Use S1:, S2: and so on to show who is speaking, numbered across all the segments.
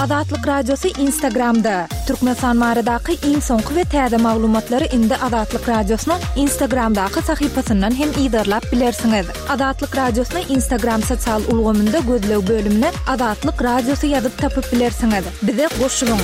S1: Azatlyk Radiosu Instagramda. Türkmenistan maradaky iň soňky we täze maglumatlary indi Azatlyk Radiosynyň Instagramdaky sahypasyndan hem ýa-da bilersiňiz. Azatlyk Radiosynyň Instagram sosial ulgamynda gözlew bölümine Azatlyk Radiosu ýazyp tapyp bilersiňiz. Bize goşulyň.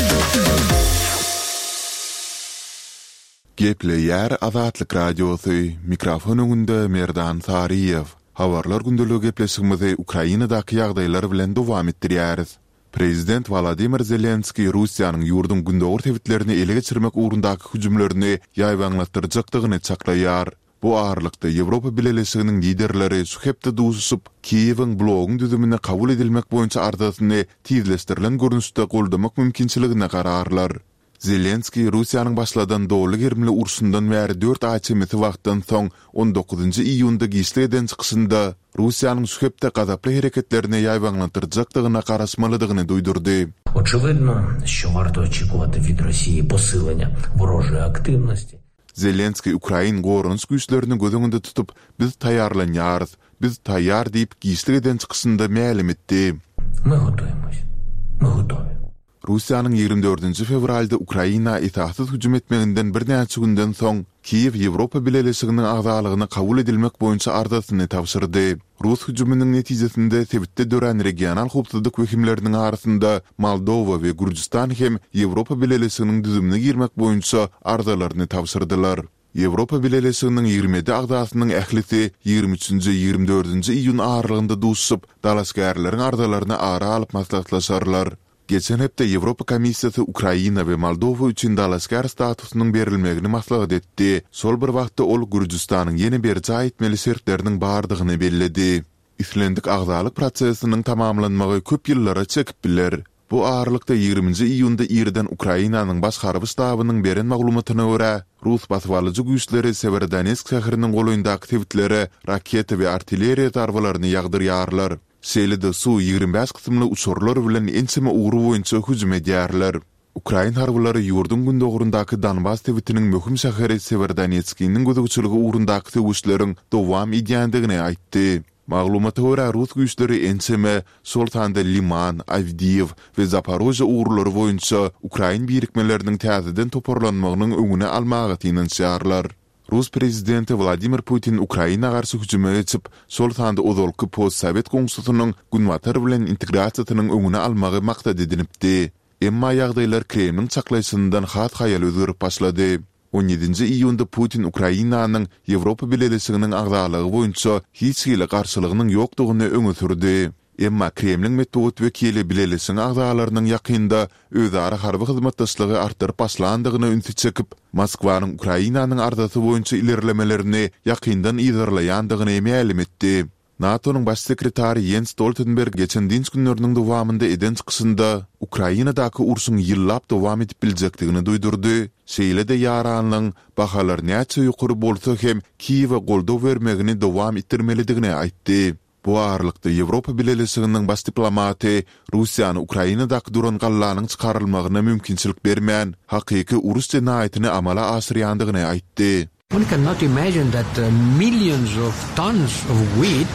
S2: Gepleýär Azatlyk Radiosu mikrofon öňünde Merdan Sariýew. Habarlar gündöligi gepleşigimizi Ukrainadaky ýagdaýlar bilen dowam etdirýäris. Prezident Vladimir Zelenski Russiýanyň ýurdun gündögür tewitlerini ele geçirmek ugrundaky hüjümlerini ýaýbanlatyrjakdygyny çaklaýar. Bu aralykda Ýewropa Birleşiginiň liderleri suhepde duşup Kiýewiň blogyň düzümine kabul edilmek boýunça ardasyny tizlestirilen görnüşde goldamak mümkinçiligine gararlar. Zelenski Russiýanyň başladan dowly germli urşundan bäri 4 ay çemeti wagtdan soň 19-njy iýunda giýişden çykyşynda Russiýanyň suhepde gazaply hereketlerine ýaýbanlatyrjakdygyna garaşmalydygyny duýdurdy.
S3: Очевидно, що варто очікувати від Росії посилення ворожої активності.
S2: Zelenski Ukraina gorunç güýçlerini gözüňde tutup biz taýýarlanýarys, biz taýýar diýip giýişden çykyşynda ma'lum etdi.
S3: Ми готуємось. Ми готові.
S2: Russiýanyň 24-nji fevralda Ukraina itaatsyz hüjüm etmeginden bir näçe günden soň Kiýew Ýewropa Birleşiginiň agzalygyny kabul edilmek boýunça ardasyny tapşyrdy. Rus hüjüminiň netijesinde tebitde dören regional howpsuzlyk wekilleriniň arasynda Moldowa we Gürcistan hem Ýewropa Birleşiginiň düzümine girmek boýunça ardalaryny tapşyrdylar. Ýewropa Birleşiginiň 20 agzasynyň ählisi 23-nji 24-nji iýun aralygynda duşup dalaşgärleriň ardalaryny ara alyp maslahatlaşarlar. Geçen hepde Ýewropa Komissiýasy Ukraina we Moldowa üçin dalaşgar statusynyň berilmegini maslahat etdi. Sol bir wagtda ol Gürcistanyň ýene bir jaýetmeli şertleriniň bardygyny belledi. İslendik agzalyk prosesiniň tamamlanmagy köp ýyllara çekip biler. Bu aralykda 20-nji iýunda ýerden Ukrainanyň baş garby ştabynyň beren maglumatyna görä, Rus baswalyjy güýçleri Severodonetsk şäheriniň goýundaky tewitleri raket we artilleriýa darbalaryny ýagdyrýarlar. Şeýle-de su 25 kysymly uçurlar bilen ençeme ugru boýunça hüjüm edýärler. Ukraina harbylary ýurdun gündögüründaky Donbas tewitiniň möhüm şäheri Severodonetskiň gözegçiligi ugrundaky tewişleriň dowam edýändigini aýtdy. Maglumata görä Rus güýçleri ençeme Soltanda Liman, Avdiiv we Zaporojye ugrulary boýunça Ukraina birikmeleriniň täzeden toparlanmagynyň öňüne almagy tinanýarlar. Rus prezidenti Vladimir Putin Ukraina garşy hüjüme geçip, Soltanda ozalky post-Sowet gongsusynyň günwatar bilen integrasiýasynyň öňüne almagy maksat edilipdi. Emma ýagdaýlar Kremliň çaklaýşyndan hat haýal özürüp başlady. 17-nji iýunda Putin Ukrainanyň Ýewropa Birleşiginiň agzalygy boýunça hiç hili garşylygynyň ýokdugyny öňe sürdi. Emma Kremliň metod wekili Birleşigiň agzalarynyň ýakynda özara harby hyzmatdaşlygy artyryp başlandygyny ünsi çekip, Moskwanyň Ukrainanyň ardasy boýunça ilerlemelerini ýakyndan ýygyrlaýandygyny ma'lum etdi. NATO'nun baş sekretari Jens Stoltenberg geçen dinç günlerinin dowamında eden çykyşynda Ukrainadaky urşuň ýyllap dowam edip biljekdigini duýdurdy. Şeýle-de ýaranyň bahalar näçe ýokary bolsa hem Kiýewe goldaw bermegini dowam etdirmelidigini aýtdy. Bu aralykda Ýewropa Birleşiginiň baş diplomaty Russiýany Ukrainadaky duran gallanyň çykarylmagyna mümkinçilik bermän hakyky urus jenaýatyny amala aşyrýandygyny aýtdy.
S4: One cannot imagine that millions of tons of wheat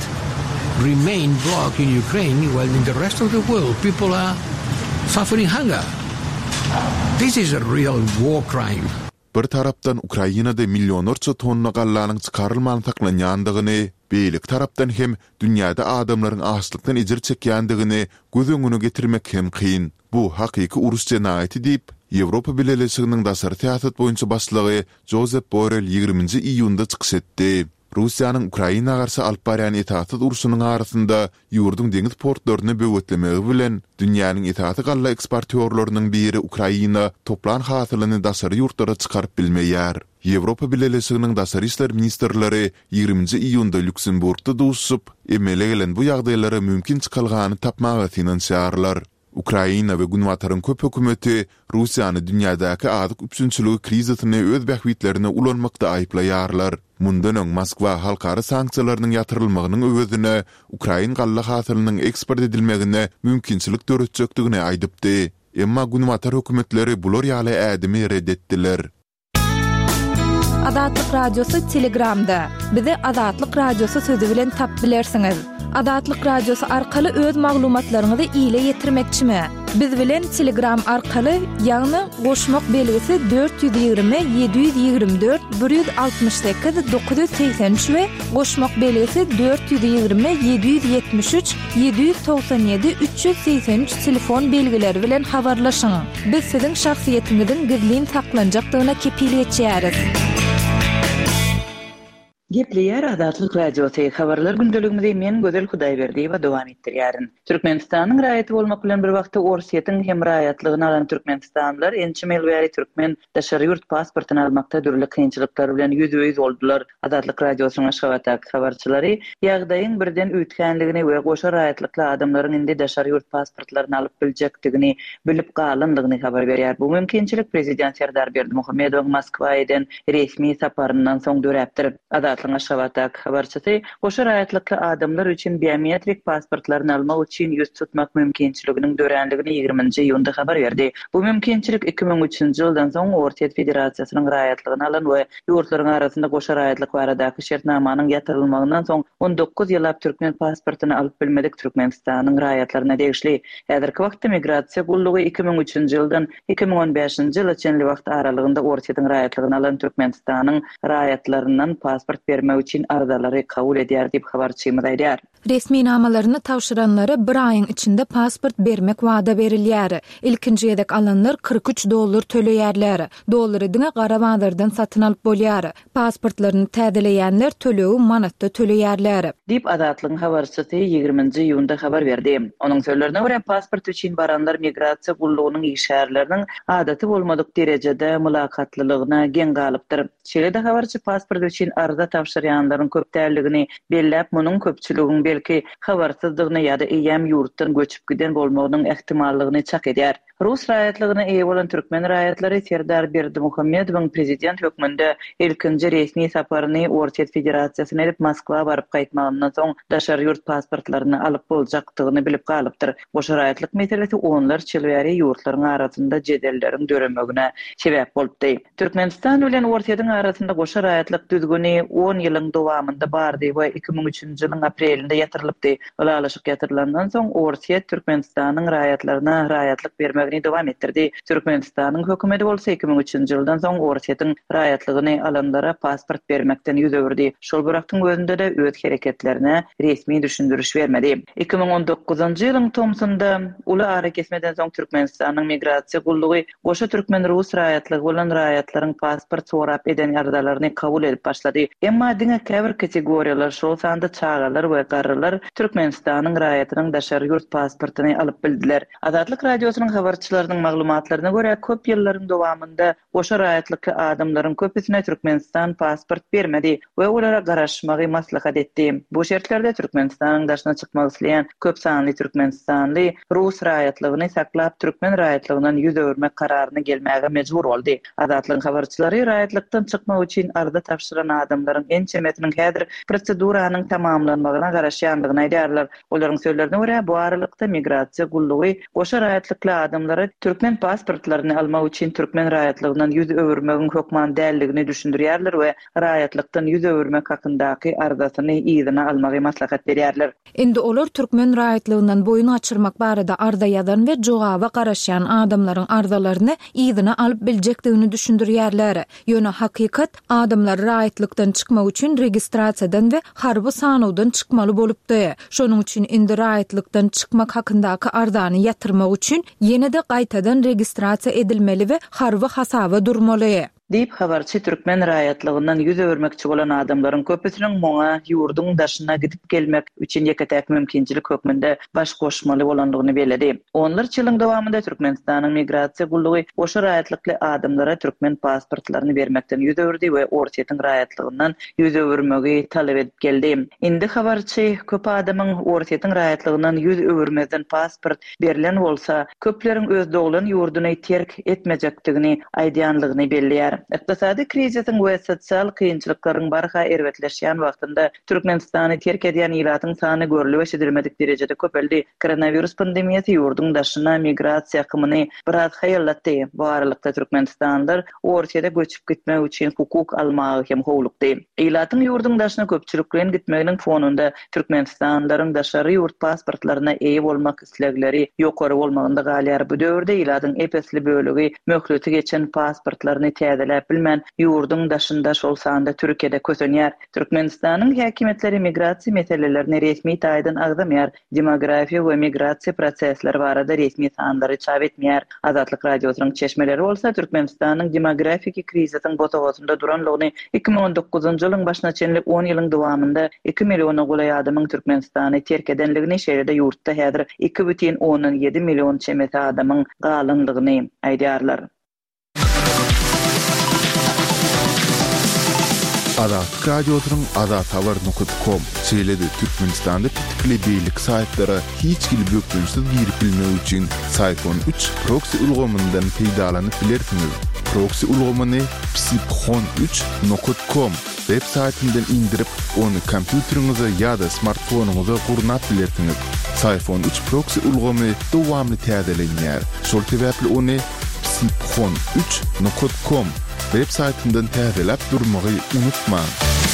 S4: remain blocked in Ukraine while in the rest of the world people are suffering hunger. This is a real war crime.
S2: Bir tarapdan Ukrainada milyonlarca tonna gallanyň çykarylmagyny saklanýandygyny, beýlik tarapdan hem dünýäde adamlaryň açlykdan ejir çekýändigini göz öňüne getirmek hem kyn. Bu hakyky urus jenaýaty diýip Ýewropa Birleşiginiň daşary täsir boýunça başlygy Josep Borrell 20-nji iýunda çykyş etdi. Russiýanyň Ukraina garşy alyp barýan itaatsyz urşunyň arasynda ýurdun deňiz portlaryny böwetlemegi bilen dünýäniň itaatly galla eksportýorlarynyň biri Ukraina toplan hasylyny daşary ýurtlara çykaryp bilmeýär. Ýewropa Birleşiginiň daşary işler ministrleri 20-nji iýunda Lüksemburgda duşup, emele gelen bu ýagdaýlara mümkin çykylgany tapmagy tinanýarlar. Ukraina we günwataryň köp hökümeti Russiýany dünýädäki azyk üpsünçiligi krizisyny öz bähwitlerine ulanmakda aýplaýarlar. Mundan öň Moskwa halkary sanksiýalarynyň ýatyrylmagynyň öwedine Ukraina galla hasylynyň eksport edilmegine mümkinçilik döretjekdigini aýdypdy. Emma günwatar hökümetleri bular ýaly ädimi reddetdiler.
S1: Azatlyk Radiosu Telegramda. Bizi Azatlyk Radiosu sözü bilen tap bilersiňiz. Adatlyk radiosu arkaly öz maglumatlaryňyzy ýyle ýetirmekçimi? Biz bilen Telegram arkaly ýagny goşmak belgisi 420 724 168 983 we goşmak belgisi 420 773 797 383 telefon belgileri bilen habarlaşyň. Biz siziň şahsiýetiňizin gizlin saklanjakdygyna kepiliyet çäriz.
S5: Gepleyer Adatlyk radiosu habarlar gündeligimizde men Gözel Hudaýberdi we dowam etdirýärin. Türkmenistanyň raýaty bolmak bilen bir wagtda Orsiýetiň hem raýatlygyny alan türkmenistanlylar ençimel we türkmen daşary ýurt pasportyny almakda dürli kynçylyklar bilen ýüz-ýüz boldular. Adatlyk radiosynyň Aşgabatak habarçylary ýagdaýyň birden üýtgenligini we goşa raýatlykly adamlaryň indi daşary ýurt pasportlaryny alyp biljekdigini bilip galandygyny habar berýär. Bu mümkinçilik prezident Serdar Berdimuhammedow Moskwadan resmi saparyndan soň döräpdir. Aşgabatak habarçysy goşa raýatlykly adamlar üçin biometrik pasportlaryny almak üçin ýüz tutmak mümkinçiliginiň dörenligini 20-nji ýylda habar berdi. Bu mümkinçilik 2003-nji ýyldan soň Orsiýet Federasiýasynyň raýatlygyny alan we ýurtlaryň arasynda goşa raýatlyk baradaky şertnamanyň ýatyrylmagynyň soň 19 ýyllap türkmen pasportyny alyp bilmedik Türkmenistanyň raýatlaryna degişli. Häzirki wagtda migrasiýa gullugy 2003-nji ýyldan 2015-nji ýyla çenli wagt aralygynda Orsiýetiň raýatlygyny alan Türkmenistanyň raýatlaryndan pasport bermek üçin arzalary kabul edýär diýip habarçymyz aýdýar.
S1: Resmi namalaryny tawşyranlara bir aýyň içinde pasport bermek wada berilýär. Ilkinji ýedek alanlar $43 töleýärler. Dollary diňe gara bazardan satyn alyp bolýar. Pasportlaryny täzeleýänler töleği manatda töleýärler.
S5: Diýip Adatlyň habarçysy 20-nji ýylda habar berdi. Onuň sözlerine görä pasport üçin baranlar migrasiýa gullugynyň işgärleriniň adaty bolmadyk derejede mülakatlylygyna gen galypdyr. Şeýle-de habarçy pasport üçin arza tawşyrýanlaryň köpdäligini belläp, munyň köpçüliginiň belki habarsyzdygyny ýa-da eýem ýurtdan göçüp giden bolmagynyň ähtimallygyny çak edýär. Rus raýatlygyna eýe bolan türkmen raýatlary Serdar Berdimuhammedowyň prezident hökmünde ilkinji resmi saparyny Orsiýet Federasiýasyna edip Moskwa baryp gaýtmagyndan soň daşary ýurt pasportlaryny alyp boljakdygyny bilip galypdyr. Goşa raýatlyk meselesi onlar çylwäri ýurtlaryň arasynda jedelleriň döremegine sebäp bolupdy. Türkmenistan bilen Orsiýetiň arasynda goşa raýatlyk düzgüni 10 ýylyň dowamında bardy we 2003-nji ýylyň aprelinde ýatyrylypdy. Olalaşyk ýatyrylandan soň Orsiýet Türkmenistanyň raýatlaryna raýatlyk bermegini dowam etdirdi. Türkmenistanyň hökümeti bolsa 2003-nji ýyldan soň Orsiýetiň raýatlygyny alanlara pasport bermekden ýüz öwürdi. Şol bıraktyň özünde de öz hereketlerine resmi düşündürüş bermedi. 2019-njy ýylyň tomsunda uly ara kesmeden soň Türkmenistanyň migrasiýa gullugy goşa türkmen rus raýatlygy bolan raýatlaryň pasport sorap eden ýardalaryny kabul edip başlady. Emma diňe käbir kategoriýalar şol sanda çağalar we garrylar Türkmenistanyň raýatynyň daşary ýurt pasportyny alyp bildiler. Adatlyk radiosynyň habarçylarynyň maglumatlaryna görä köp ýyllaryň dowamında goşa raýatlyky adamlaryň köpüsine Türkmenistan pasport bermedi we olara garaşmagy maslahat etdi. Bu şertlerde Türkmenistanyň daşyna çykmak isleýän köp sanly türkmenistanly rus raýatlygyny saklap türkmen raýatlygyndan ýüz öwürmek kararyna gelmäge mejbur boldy. Adatlyk habarçylary raýatlykdan çykmak üçin arda tawşyran adamlaryň ençemetiniň häzir proseduranyň tamamlanmagyna garaşýandygyny aýdýarlar. Olaryň sözlerine görä bu aralykda migrasiýa gullugy goşa raýatlykly adamlara türkmen pasportlaryny almak üçin türkmen raýatlygyndan ýüz öwürmegiň hökman däldigini düşündirýärler we raýatlykdan ýüz öwürmek hakyndaky arzasyny ýygyna almagy maslahat berýärler.
S1: Endi olar türkmen raýatlygyndan boyun açyrmak barada arda ýazan we jogaba garaşýan adamlaryň arzalaryny ýygyna alyp biljekdigini düşündirýärler. Ýöne hakykat adamlar raýatlykdan çykmak üçin registrasiýadan we harby sanawdan çykmaly bolupdy. Şonuň üçin indi raýatlykdan çykmak hakyndaky arzany ýatyrmak üçin ýene-de gaýtadan registrasiýa edilmeli we harby hasaba durmaly.
S5: Diýip habarçy türkmen raýatlygyndan ýüz öwürmekçi bolan adamlaryň köpüsiniň moňa ýurdun daşyna gidip gelmek üçin ýeketäk mümkinçilik hökmünde baş goşmaly bolandygyny bellädi. Onlar ýylyň dowamında Türkmenistanyň migrasiýa gullugy goşa raýatlykly adamlara türkmen pasportlaryny bermekden ýüz öwürdi we Orsiýetiň raýatlygyndan ýüz öwürmegi talep edip geldi. Indi habarçy köp adamyň Orsiýetiň raýatlygyndan ýüz öwürmezden pasport berilen bolsa, köpleriň öz doglan ýurduny terk etmejekdigini aýdýanlygyny belläýär. Iqtisadi krizisin we sosial kynçylyklaryň barha erwetleşýän wagtynda Türkmenistany terk edýän ýylatyň sany görülip eşidilmedik derejede köpeldi. Koronavirus pandemiýasy ýurdun daşyna migrasiýa akymyny biraz haýallatdy. Bu aralykda Türkmenistanlylar ortada göçüp gitmek üçin hukuk almagy hem howlukdy. Ýylatyň ýurdun daşyna köpçüliklen gitmeginiň fonunda Türkmenistanlylaryň daşary ýurt pasportlaryna eýe bolmak islegleri ýokary bolmagynda galýar. Bu döwürde ýylatyň epesli bölegi möhleti geçen pasportlaryny täzeläp bilmän ýurdun daşynda şol sanda Türkiýede kösenýär. Türkmenistanyň häkimetleri migrasiýa meselelerini resmi taýdan agdamýar. Demografiýa we migrasiýa prosesleri barada resmi sanlary çap etmeýär. Azatlyk radiosynyň çeşmeleri bolsa Türkmenistanyň demografik kriziň botagosunda duranlygyny 2019-njy ýylyň başyna çenlik 10 ýylyň dowamında 2 milliona gulay adamyň Türkmenistany terk edenligini şeýlede ýurtda häzir 2,7 million çemeti adamyň galynlygyny aýdýarlar.
S2: Azatlyk radiosynyň azathabar.com seýledi Türkmenistanda pitikli beýlik saýtlary hiç gil bökdünsiz girip bilmek üçin Sayfon 3 proxy ulgamyndan peýdalanyp bilersiňiz. Proxy ulgamyny psiphon3.com web saytyndan indirip onu kompýuteriňize ýa-da smartfonuňyza gurnap bilersiňiz. Sayfon 3 proxy ulgamy dowamly täzelenýär. Şol sebäpli onu psiphon3.com web saytyndan täzelep durmagy unutmaň.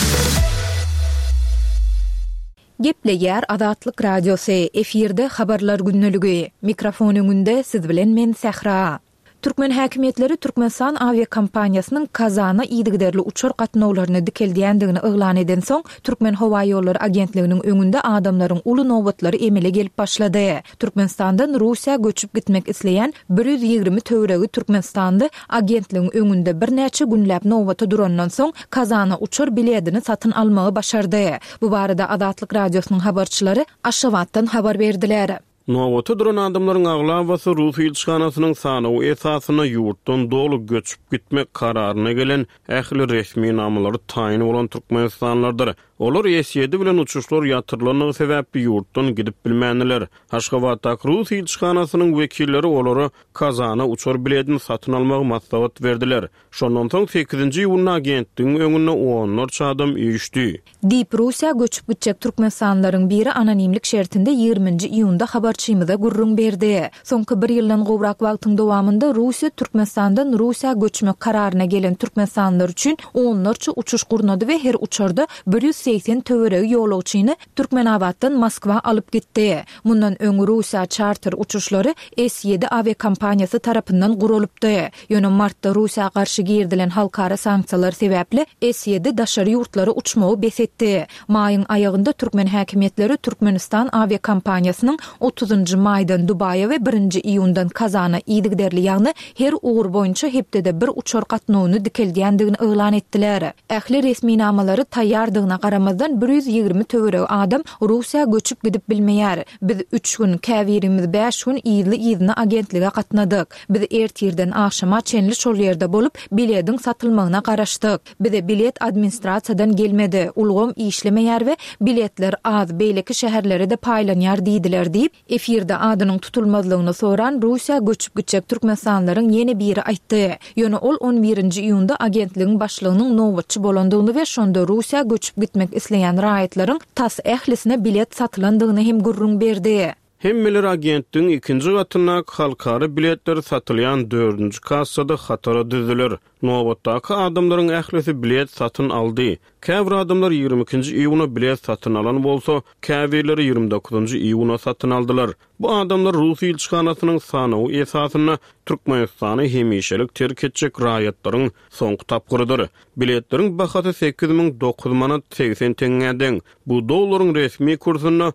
S1: Gepleýär Azatlyk radiosy efirde habarlar günneligi. Mikrofon öňünde siz bilen men Sahra. Türkmen häkimetleri Türkmenistan aviakompaniýasynyň Kazana ýygyderli uçur gatnawlaryny dikeldiýändigini eglan eden soň Türkmen Hawa ýollary agentliginiň öňünde adamlaryň uly nowbatlary emele gelip başlady. Türkmenistandan Russiýa göçüp gitmek isleýän 120 töweregi Türkmenistandy agentligiň öňünde bir näçe günläp nowbata durandan soň Kazana uçur biletini satyn almagy başardy. Bu barada Azatlyk radiosynyň habarçylary Aşgabatdan habar berdiler.
S6: Nowata duran adamlaryň aglawasy Rus ýylçyhanasynyň sanawy esasyna ýurtdan dolu göçüp gitmek kararyna gelen ähli resmi namlary taýin bolan türkmenistanlylardyr. Olar ýeşedi bilen uçuşlar ýatyrlanyny sebäpli ýurtdan gidip bilmänler. Aşgabatda Rus ýylçyhanasynyň wekilleri olary Kazana uçur biletini satyn almagy maslahat berdiler. Şondan soň 8-nji ýylyň agentligiň öňüne 10 adam ýüşdi.
S1: Dip Russiýa göçüp gitjek türkmenstanlaryň biri anonimlik şertinde 20-nji iýunda habarçymyza gurrun berdi. Soňky bir ýyldan gowrak wagtyň dowamında Russiýa Türkmenistandan Russiýa göçmek kararyna gelen türkmenstanlar üçin 10 uçuş gurnady we her uçurda 180 töweregi ýolagçyny Türkmenabaddan Moskwa alyp gitdi. Mundan öňe Russiýa charter uçuşlary S7 aviakompaniýasy tarapyndan guralypdy. Ýöne martda Russiýa garşy girdilen halkara sanksiýalar sebäpli S7 daşary ýurtlary uçmagy besetdi. Maýyň aýagynda Türkmen häkimetleri Türkmenistan aviakompaniýasynyň 30-njy maýdan Dubaýa we 1-nji iýundan Kazana ýygyderli ýagny her ugur boýunça hepdede bir uçur gatnawyny dikeldiýändigini eglan etdiler. Ähli resmi namalary taýýardygyna garamazdan 120 töwereg adam Russiýa göçüp gidip bilmeýär. Biz 3 gün käwirimiz 5 gün ýyly agentlige gatnadyk. Biz ertirden akşama çenli şol ýerde bolup biletiň satylmagyna garaşdyk. Bize bilet administrasiýadan gelmedi. Ulgam işlemeýär we biletler az beýleki şäherlere de paýlanýar diýdiler diýip efirde adynyň tutulmazlygyny soran Russiýa göçüp gitjek türkmenstanlaryň ýene biri aýtdy. Ýöne ol 11-nji iýunda agentligiň başlygynyň nowbatçy bolandygyny we şonda Russiýa göçüp gitmek isleýän raýatlaryň tas ählisine bilet satylandygyny hem gurrun berdi.
S6: Hemmeler agentligiň ikinji gatyna halkara biletler satylýan 4-nji kassada hatara düzüler. Nowbatdaky adamlaryň ählisi bilet satyn aldy. Käbir adamlar 22-nji iýuna bilet satyn alan bolsa, käbirleri 29-njy iýuna satyn aldylar. Bu adamlar Rus ýylçyhanasynyň sanawy esasyna Türkmenistany hemişelik terk etjek raýatlaryň soňky tapgyrydyr. Biletleriň bahasy 8.009 manat 80 teňňeden. Bu dollaryň resmi kursyna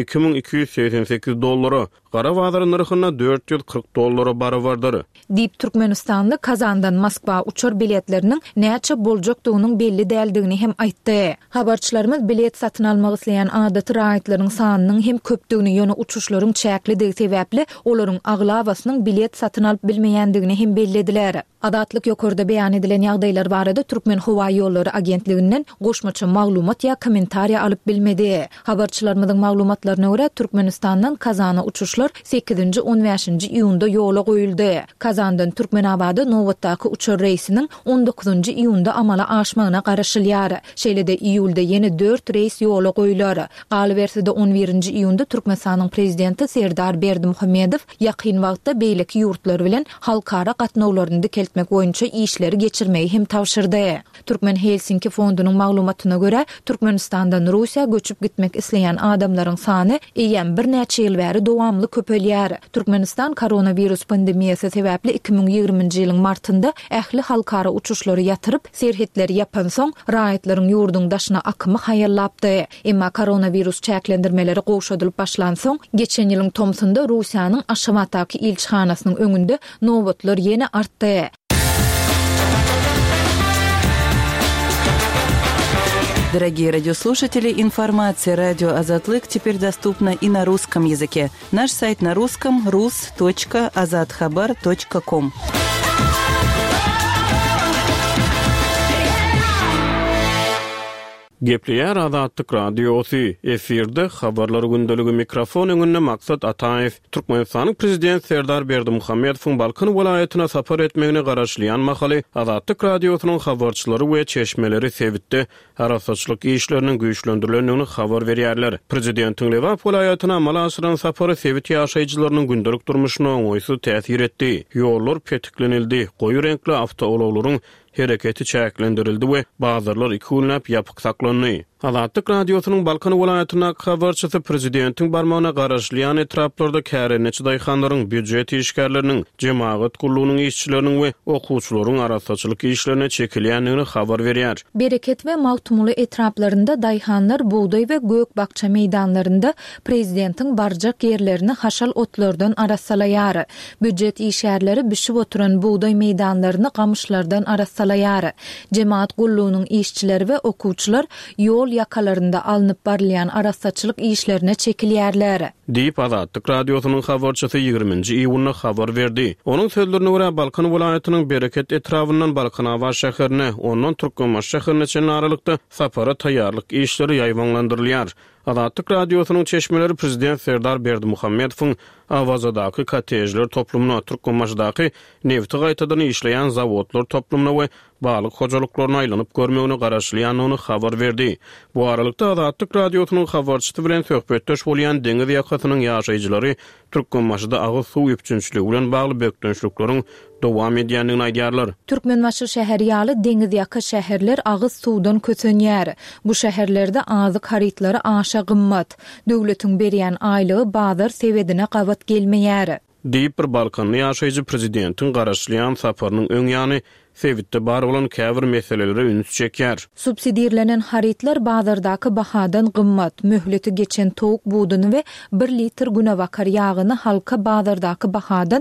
S6: $2288, gara bazar narhyna $440 barabardyr.
S1: Dip Türkmenistanly Kazandan Moskwa uçur biletleriniň näçe boljakdygynyň belli däldigini hem aýtdy. Habarçylarymyz bilet satyn almak isleýän adaty raýatlaryň sanynyň hem köpdigini ýöne uçuşlaryň çäklidigi sebäpli olaryň aglawasynyň bilet satyn alyp bilmeýändigini hem bellediler. Adatlyk ýokarda beýan edilen ýagdaýlar barada Türkmen Howa ýollary agentliginden goşmaça maglumat ýa kommentariýa alyp bilmedi. Habarçylarymyzyň maglumatlaryna görä Türkmenistandan Kazana uçuşlar 8-nji 15-nji iýunda ýola goýuldy. Kazandan Türkmenabada nowatdaky uçur reýsiniň 19-njy iýunda amala aşmagyna garaşylýar. Şeýlede iýulda ýene 4 reýs ýola goýular. Galyberside 11-nji iýunda Türkmenistanyň prezidenti Serdar Berdimuhammedow ýakyn wagtda beýleki ýurtlary bilen halkara gatnawlaryny dikeltmek boýunça işleri geçirmeyi hem tawşyrdy. Türkmen Helsinki fondunyň maglumatyna görä, Türkmenistandan Russiýa göçüp gitmek isleýän adamlaryň sany eýen bir näçe ýyl bäri dowamly köpelýär. Türkmenistan koronavirus pandemiýasy sebäpli 2020-nji ýylyň martynda ähli halkara uçuşlary ýatyryp, serhetleri ýapan soň raýatlaryň ýurduň daşyna akymy haýallapdy. Emma koronavirus çäklendirmeleri goşadylyp başlan soň, geçen ýylyň tomsunda Russiýanyň Aşgabatdaky elçihanasynyň öňünde nowatlar ýene artdy.
S7: Дорогие радиослушатели, информация «Радио Азатлык» теперь доступна и на русском языке. Наш сайт на русском rus.azatxabar.com.
S6: Gepleýär Azatlyk radiosy. Efirde habarlar gündöligi mikrofon öňünde Maksat Ataew. Türkmenistanyň prezidenti Serdar Berdimuhammedowyň Balkan welaýatyna sapar etmegine garaşlayan mahaly Azatlyk radiosynyň habarçylary we çeşmeleri sebitde arasaçlyk işleriniň güýçlendirilýändigini habar berýärler. Prezidentiň Lewap welaýatyna amala aşyran sapary sebit ýaşaýjylarynyň gündelik durmuşyna oňoýsuz täsir etdi. Ýollar petiklenildi. Goýu renkli awtolawlaryň hereketi çäklendirildi we bazarlar 2 günläp ýapyk saklandy. Azatlyk radiosynyň Balkan welaýatyna habarçysy prezidentiň barmagyna garaşlayan etraplarda kärençi daýhanlaryň, büdjet işgärleriniň, jemaat gullugynyň işçileriniň we okuwçylaryň arasaçylyk işlerine çekilýändigini habar berýär.
S1: Bereket we Mawtumuly etraplarynda daýhanlar buğday we gök bakça meýdanlarynda prezidentiň barjak ýerlerini haşal otlardan arasalaýar. Büdjet işgärleri bişip oturan buğday meýdanlaryny gamyşlardan arasalaýar. Jemaat gullugynyň işçileri we okuwçylar ýol ýakalarynda alınıp barlayan arasaçylyk işlerine çekilýärler.
S6: Diýip Azatlyk radiosynyň habarçysy 20-nji iýulda habar berdi. Onuň sözlerine görä Balkan welaýatynyň Bereket etrafyndan Balkanawa şäherine, ondan Türkmenmaş şäherine çen aralykda sapara taýýarlyk işleri ýaýwanlandyrylýar. Azatlyk radiosynyň çeşmeleri prezident Serdar Berdimuhammedowyň awazadaky kotejler toplumuna, Türkmenmaşdaky nefti gaýtadan işleýän zawodlar toplumuna we balyk hojalyklaryna aýlanyp görmegini garaşlaýanyny habar berdi. Bu aralykda Azatlyk radiosynyň habarçysy bilen söhbetdeş bolýan deňiz ýakasynyň ýaşaýjylary Türkmenmaşda agyz suw ýepçünçligi bilen bagly bökdönçlikleriň dowam edýändigini aýdýarlar.
S1: Türkmenmaşy şäheri ýaly deňiz ýaka şäherler agyz suwdan köçenýär. Bu şäherlerde azyk haritlary aşa gymmat. Döwletiň berýän aýlygy bazar sebedine gabat gelmeýär.
S6: Diýip bir Balkanly ýaşaýjy prezidentiň garaşlayan saparynyň öň ýany sebitde bar bolan käbir meseleleri üns çekýär.
S1: Subsidiýerlenen haritler bazardaky bahadan gymmat, möhleti geçen towuk buğduny we 1 litr günewakar ýagyny halka bazardaky bahadan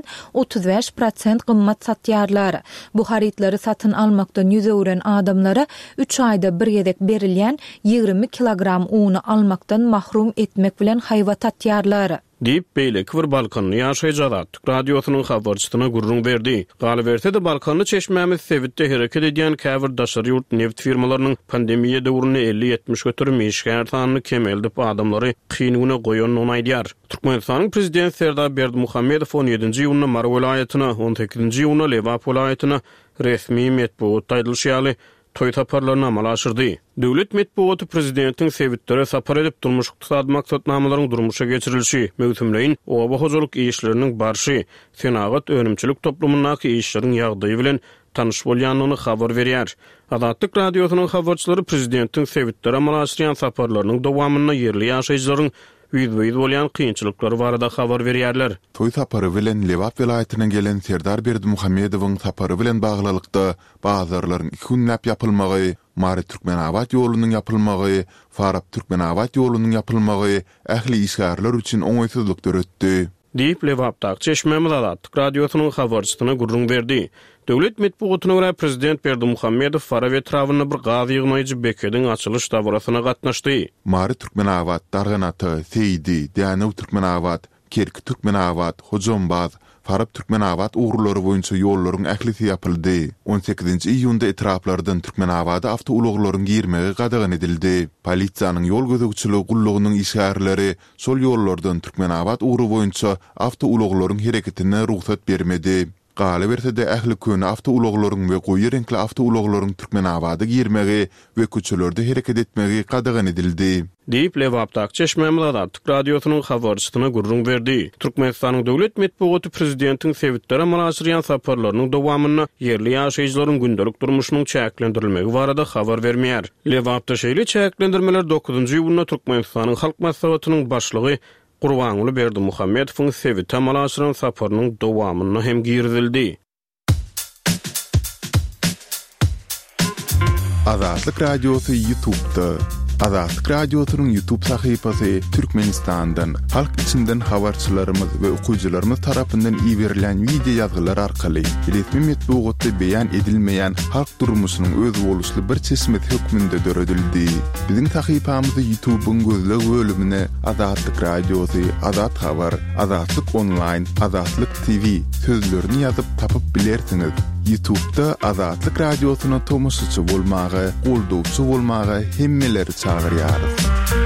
S1: 35% gymmat satýarlar. Bu haritlary satyn almakdan ýüzewren adamlara 3 aýda bir gezek berilýän 20 kilogram uny almakdan mahrum etmek bilen haýwat atýarlar.
S6: Diýip beýleki bir Balkanly ýaşaýjy Azatlyk radiosynyň habarçysyna gurrun berdi. Galyberse de Balkanly çeşmämiz sebitde hereket edýän käbir daşary ýurt neft firmalarynyň pandemiýa döwründe 50-70 götürüm işgär sanyny kemeldip adamlary kyngyna goýanyny aýdýar. Türkmenistanyň prezidenti Serdar Berdimuhammedow 17-nji ýylyna Mar welaýatyna, 18-nji ýylyna Lewap welaýatyna resmi metbuat taýdylşýaly toy taparlaryna amal aşyrdy. Döwlet metbuaty prezidentiň sebitlere sapar edip durmuş ykdysady maksatnamalaryň durmuşa geçirilişi, möhümleýin oba hojalyk işleriniň barşy, senagat önümçilik toplumundaky işleriň ýagdaýy bilen tanış bolýanyny habar berýär. Azatlyk radiosynyň habarçylary prezidentiň sebitlere amal aşyran saparlarynyň dowamyna ýerli ýaşaýjylaryň Üýt bolýan kynçylyklary barada habar berýärler.
S2: Toy sapary bilen Lewap welaýatynyň gelen Serdar Berdimuhammedowyň sapary bilen baglylykda bazarlaryň 2 günläp ýapylmagy, Mary Türkmenabad ýolunyň ýapylmagy, Farab Türkmenabad ýolunyň ýapylmagy ähli işgärler üçin oňoýsuzlyk döretdi.
S6: Diýip Lewapdaky çeşmemiz Azatlyk radiosynyň habarçysyna gurrun berdi. Döwlet metbuatyna görä prezident Berdimuhammedow Farab etrawyny bir gazy ýygnaýjy bekediň açylyş dawrasyna gatnaşdy.
S2: Mary Türkmenabad, Darganaty, Seydi, Dänew Türkmenabad, Kerki Türkmenabad, Hojambaz, Farab Türkmenabat uğurlary boýunça ýollaryň ählisi ýapyldy. 18-nji iýunda etraplardan Türkmenabada awtouloglaryň girmegi gadagan edildi. Polisiýanyň ýol gözegçiligi gullugynyň işgärleri şol ýollardan Türkmenabad uğuru boýunça awtouloglaryň hereketine ruhsat bermedi. Galy berse de ähli köni awtouloglaryň we goýy renkli awtouloglaryň Türkmenabada girmegi we köçelerde hereket etmegi gadagan edildi.
S6: Deyip Lewapdak Çeşmemler Adatlyk Radiosynyň habarçysyna gurrun berdi. Türkmenistanyň döwlet medeniýeti prezidentiň sewitlere manaşyryan saparlarynyň dowamyny yerli ýaşaýjylaryň gündelik durmuşynyň çäklendirilmegi barada habar bermeýär. Lewapda şeýle çäklendirmeler 9-njy ýylyna Türkmenistanyň halk maslahatynyň başlygy Gurbanuly Berdimuhammedowyň sewite manaşyryan saparynyň dowamyny hem girdildi.
S2: Azatlyk Radiosy YouTube'da. Azatlyk Radiosynyň YouTube sahypasy Türkmenistandan, halk içinden habarçylarymyz we okuyjylarymyz tarapyndan iýerilen video ýazgylar arkaly resmi medeniýetde beýan edilmeýän halk durmuşynyň öz boluşly bir çeşmet hökmünde döredildi. Biziň sahypamyzy YouTube'un gözleg bölümine Azatlyk Radiosy, Azat Habar, Azatlyk Online, Azatlyk TV sözlerini ýazyp tapyp bilersiňiz. YouTube'da Azatlyk Radiosyna tomoşçy bolmagy, goldowçy bolmagy hemmeleri çağırýarys.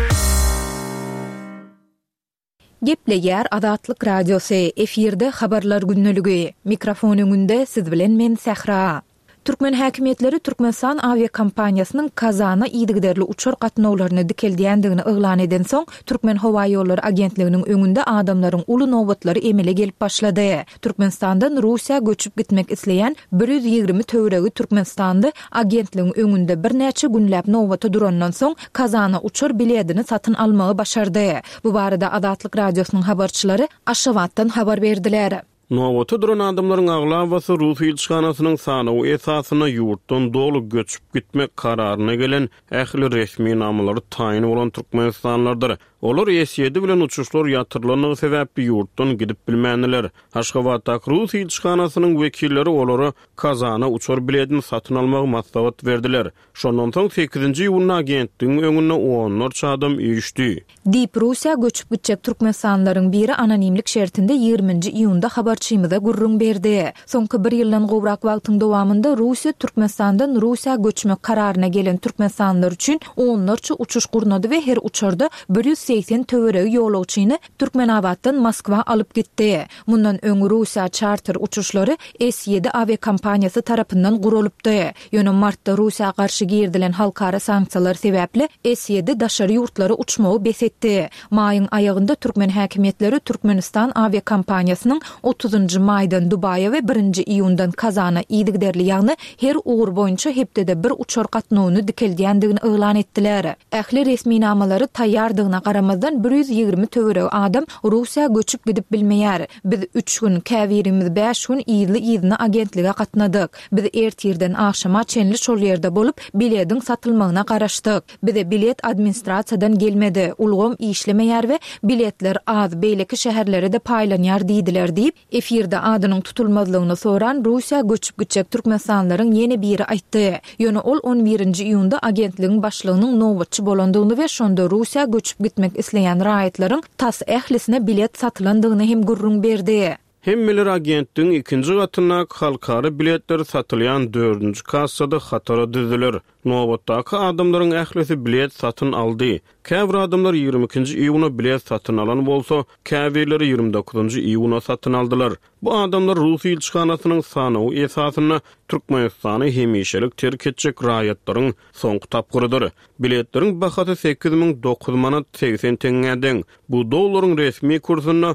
S1: Gepleýär Azatlyk Radiosy, efirde habarlar günneligi. Mikrofon öňünde siz bilen men Sähra. Türkmen häkimetleri Türkmenistan aviakompaniýasynyň Kazana ýygyderli uçur gatnawlaryny dikeldiýändigini eglan eden soň Türkmen Hawa ýollary agentliginiň öňünde adamlaryň uly nowatlary emele gelip başlady. Türkmenistandan Russiýa göçüp gitmek isleýän 120 töweregi Türkmenistanda agentligiň öňünde bir näçe günläp nowata durandan soň Kazana uçur biletini satyn almagy başardy. Bu barada Azatlyk Radiosynyň habarçylary Aşgabatdan habar berdiler.
S6: Nowata duran adamlaryň aglawasy Rus ilçikanasynyň sanawy esasyna ýurtdan dolu göçüp gitmek kararyna gelen ähli resmi namlary taýin bolan türkmenistanlardyr. Olar ESD bilen uçuşlar ýatyrlanygy sebäpli ýurtdan gidip bilmändiler. Aşgabatda Rus ilçikanasynyň wekilleri olary Kazana uçur biletini satyn almagy maslahat berdiler. Şondan soň 8-nji ýylyň agentligiň öňüne 10 adam ýüşdi.
S1: Dip Russiýa göçüp gitjek türkmenistanylaryň biri anonimlik şertinde 20-nji iýunda habarçymyza gurrun berdi. Soňky bir ýyldan gowrak wagtyň dowamında Russiýa Türkmenistandan Russiýa göçmek kararyna gelen türkmenistanlar üçin 10 uçuş gurnady we her uçurda 180 töweregi ýolagçyny Türkmenabatdan Moskwa alyp gitdi. Mundan öňe Russiýa charter uçuşlary S7 aviakompaniýasy tarapyndan guralypdy. Ýöne martda Russiýa garşy girdilen halkara sanksiýalar sebäpli S7 daşary ýurtlary uçmagy besetdi. Maýyň aýagynda Türkmen häkimetleri Türkmenistan aviakompaniýasynyň 30-njy maýdan Dubaya we 1-nji iýundan Kazana ýygyderli ýagny her ugur boýunça hepdede bir uçur gatnawyny dikeldiýändigini eglan etdiler. Ähli resmi namalary taýýardygyna garamazdan 120 töwereg adam Russiýa göçüp gidip bilmeýär. Biz 3 gün, käwirimiz 5 gün ýyly agentlige gatnadyk. Biz ertirden akşama çenli şol ýerde bolup biletiň satylmagyna garaşdyk. Bize bilet administrasiýadan gelmedi. Ulgam işlemeýär we biletler az beýleki şäherlere de paýlanýar diýdiler diýip efirde adynyň tutulmazlygyny soran Russiýa göçüp gitjek türkmenistanlaryň ýene biri aýtdy. Ýöne ol 11-nji iýunda agentligiň başlygynyň nowatçy bolandygyny we şonda Russiýa göçüp gitmek isleýän raýatlaryň tas ählisine bilet satylandygyny hem gurrun berdi.
S6: Hemmeler agentligiň ikinji gatyna halkara biletler satylýan 4-nji kassada hatara düzüler. Nowatdaky adamlaryň ählisi bilet satyn aldy. Käbir adamlar 22-nji iýuna bilet satyn alan bolsa, käbirleri 29-njy iýuna satyn aldylar. Bu adamlar Rus ilçikanasynyň sanawy esasyna Türkmenistany hemişelik terk etjek raýatlaryň soňky tapgyrydyr. Biletleriň bahasy 8.009 manat 80 teňňeden. Bu dollaryň resmi kursyna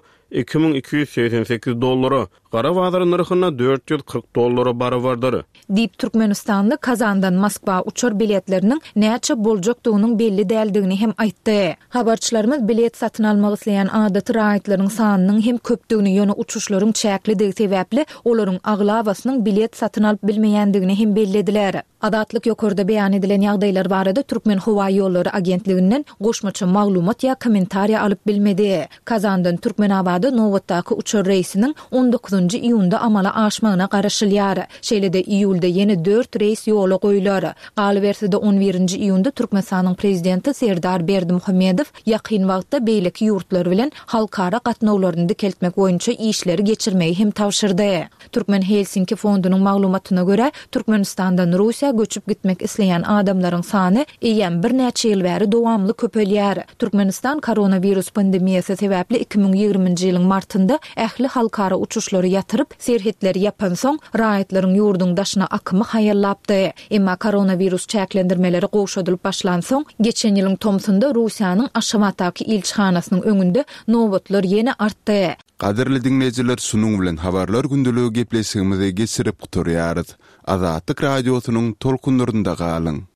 S6: $2288, gara bazar narhyna $440 barabardyr.
S1: Dip Türkmenistanly Kazandan Moskwa uçur biletleriniň näçe boljakdygynyň belli däldigini hem aýtdy. Habarçylarymyz bilet satyn almak isleýän adaty raýatlaryň sanynyň hem köpdigini ýöne uçuşlaryň çäklidigi sebäpli olaryň aglawasynyň bilet satyn alyp bilmeýändigini hem bellediler. Adatlyk ýokurda beýan edilen ýagdaýlar barada Türkmen Howa ýollary agentliginden goşmaça maglumat ýa kommentariýa alyp bilmedi. Kazandan Türkmenabada nowatdaky uçur reýsiniň 19-njy iýunda amala aşmagyna garaşylýar. Şeýlede iýulda ýene 4 reýs ýola goýular. Galyberside 11-nji iýunda Türkmenistanyň prezidenti Serdar Berdimuhammedow ýakyn wagtda beýleki ýurtlar bilen halkara gatnawlaryny dikeltmek boýunça işleri geçirmeyi hem tawşyrdy. Türkmen Helsinki fondunyň maglumatyna görä, Türkmenistandan Russiýa göçüp gitmek isleýän adamlaryň sany eýen bir näçe ýyl bäri dowamly köpelýär. Türkmenistan koronavirus pandemiýasy sebäpli 2020-nji ýylyň martynda ähli halkara uçuşlary ýatyryp, serhetleri ýapan soň raýatlaryň ýurduň daşyna akymy haýallapdy. Emma koronavirus çäklendirmeleri goşadylyp başlan soň, geçen ýylyň tomsunda Russiýanyň Aşgabatdaky ilçihanasynyň öňünde nowatlar ýene artdy.
S2: Qadirli dinleyijiler, şunuň bilen habarlar gündüligi gepleşigimizi geçirip guturýarys. Azatlyk radiosynyň tolkunlarynda galyň.